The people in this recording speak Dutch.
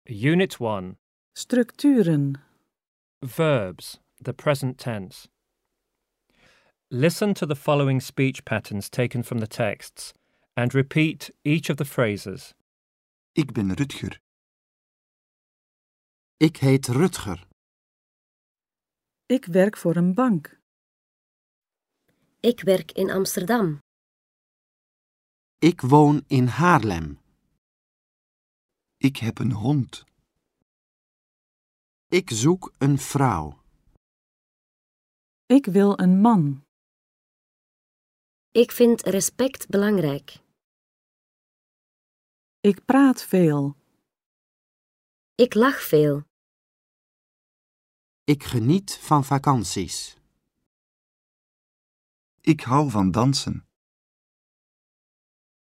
Unit 1. Structuren. Verbs, the present tense. Listen to the following speech patterns taken from the texts and repeat each of the phrases. Ik ben Rutger. Ik heet Rutger. Ik werk voor een bank. Ik werk in Amsterdam. Ik woon in Haarlem. Ik heb een hond. Ik zoek een vrouw. Ik wil een man. Ik vind respect belangrijk. Ik praat veel. Ik lach veel. Ik geniet van vakanties. Ik hou van dansen.